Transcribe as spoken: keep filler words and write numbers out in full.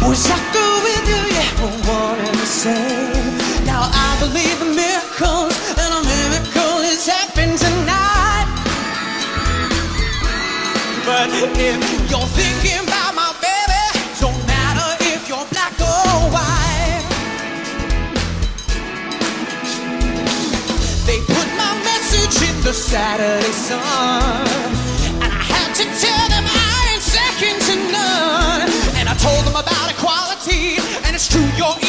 wish I could with you, yeah, we're one and the same. Now I believe in miracles, and a miracle is happening tonight. But if you're thinking about my baby, don't matter if you're black or white. They put my message in the Saturday Sun, and I had to tell them I ain't second to none. And I told them about equality, and it's true, you're